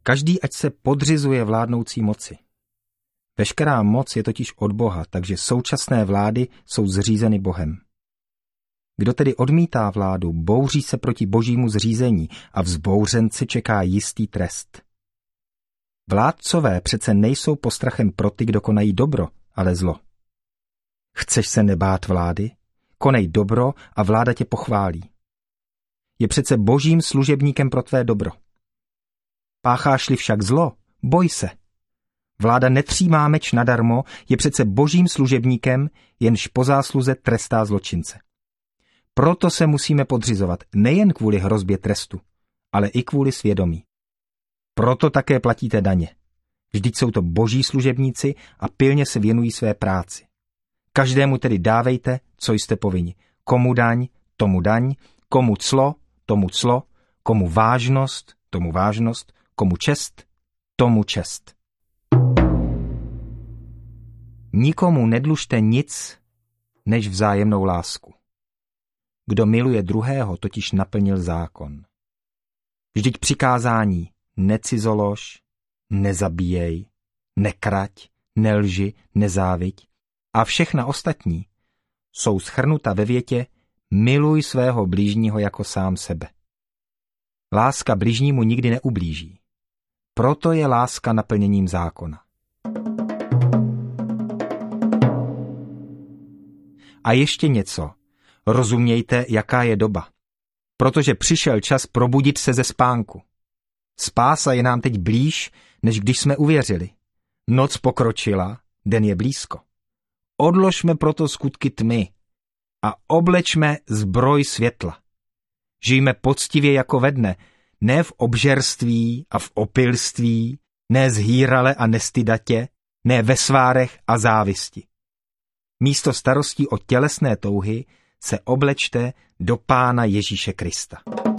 Každý ať se podřizuje vládnoucí moci. Veškerá moc je totiž od Boha, takže současné vlády jsou zřízeny Bohem. Kdo tedy odmítá vládu, bouří se proti božímu zřízení a vzbouřence čeká jistý trest. Vládcové přece nejsou postrachem pro ty, kdo konají dobro, ale zlo. Chceš se nebát vlády? Konej dobro a vláda tě pochválí. Je přece božím služebníkem pro tvé dobro. Pácháš-li však zlo, boj se. Vláda netřímá meč nadarmo, je přece božím služebníkem, jenž po zásluze trestá zločince. Proto se musíme podřizovat nejen kvůli hrozbě trestu, ale i kvůli svědomí. Proto také platíte daně. Vždyť jsou to boží služebníci a pilně se věnují své práci. Každému tedy dávejte, co jste povinni. Komu daň, tomu daň, komu clo, tomu clo, komu vážnost, tomu vážnost, komu čest, tomu čest. Nikomu nedlužte nic, než vzájemnou lásku. Kdo miluje druhého, totiž naplnil zákon. Vždyť přikázání necizolož, nezabíjej, nekrať, nelži, nezáviď a všechna ostatní jsou shrnuta ve větě miluj svého bližního jako sám sebe. Láska bližnímu nikdy neublíží. Proto je láska naplněním zákona. A ještě něco. Rozumějte, jaká je doba. Protože přišel čas probudit se ze spánku. Spása je nám teď blíž, než když jsme uvěřili. Noc pokročila, den je blízko. Odložme proto skutky tmy a oblečme zbroj světla. Žijme poctivě jako ve dne, ne v obžerství a v opilství, ne zhýrale a nestydatě, ne ve svárech a závisti. Místo starostí o tělesné touhy se oblečte do Pána Ježíše Krista.